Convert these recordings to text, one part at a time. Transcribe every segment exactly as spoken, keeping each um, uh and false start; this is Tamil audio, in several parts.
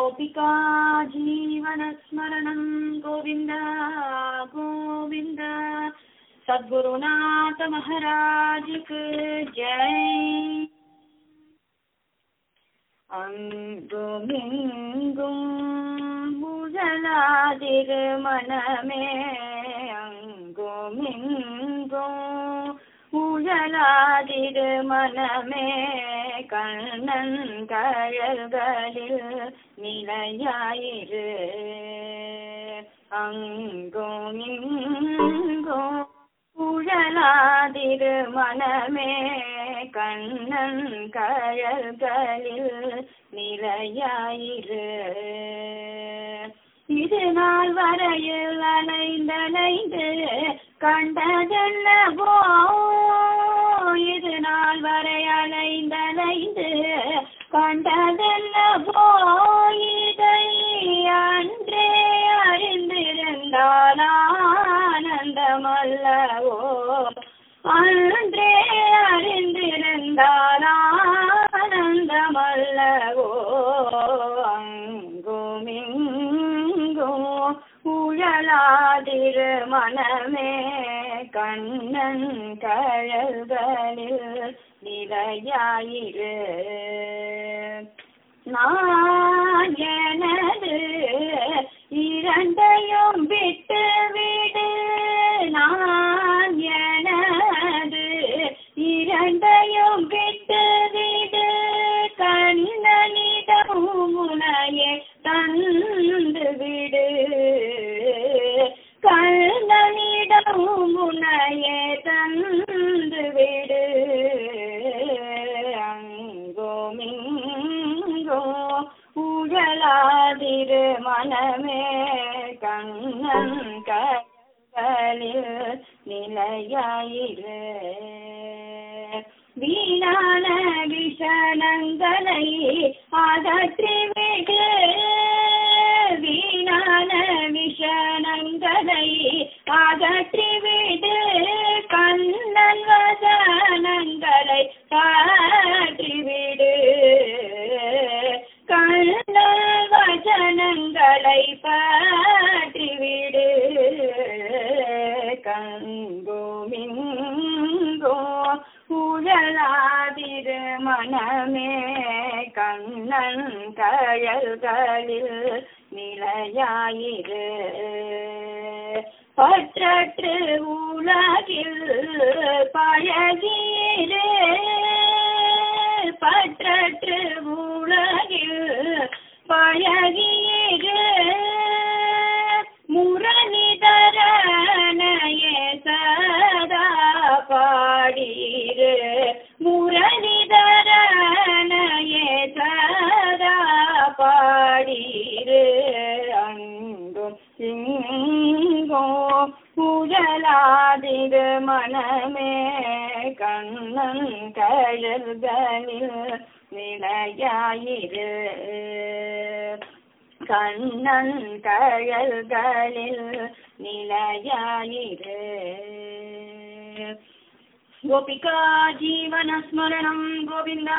गोपिका जीवनस्मरणं गोविंद गोविंद। सद्गुरुनाथ महाराज की जय। अंगुमिंगुम मुझलादिर मनमे, अंगुमिंगुम मुझलादिर मनमे, கண்ணன் கழல்களில் நிலையாயிரு. அங்கும் இங்கும் உழலாதிரு மனமே, கண்ணன் கழல்களில் நிலையாயிரு. இது நாள் வரையில் அலைந்தலைந்து கண்டதென்னவோ, இது நாள் வரை அலைந்தலைந்து கண்டதென்னவோ, இதை அன்றே அறிந்திருந்தால் ஆனந்தமல்லவோ, அன்றே அறிந்திருந்தால் ஆனந்தமல்லவோ. அங்குமிங்கும் உழலாதிரு மனமே, கண்ணன் கழல்களில் நிலையாயிரு. நான் எனது இரண்டையும் விட்டு விடு, நான் எனது இரண்டையும் விட்டு விடு, கண்ணனிடம் முனையே தந்து விடு, கண்ணனிடம் முனையே தந்து விடு. அங்கோமிங்கோ உழலாதிரு மனமே, கண்ணன் கழல்களில் நிலையாயிரு. வீணான விஷணங்களை அகற்றிவிடு, வீணான விஷணங்களை அகற்றிவிடு, கண்ணன் வசனங்களை பற்றிவிடு, கண்ணன் வசனங்களை பற்றிவிடு. கங்குமிங்கோ உழலாதிரு மனமே, கண்ணன் கழல்களில் நிலையாயிரு. பற்றற்று உலகில் பழகியிரு, பற்றற்று உலகில் பழகியிரு, முரளிதரனையே சதா பாடிரு, முரளிதரனையே சதா பாடிரு. அங்கும் இங்கும் உழலாதிரு மனமே, கண்ணன் கழல்களில் நிலையாயிரு, கண்ணன் கழல்களில் நிலையாயிரு. गोपिका जीवन स्मरणं गोविंद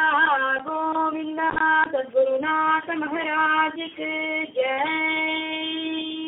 गोविंद। सद्गुरुनाथ महाराज की जय।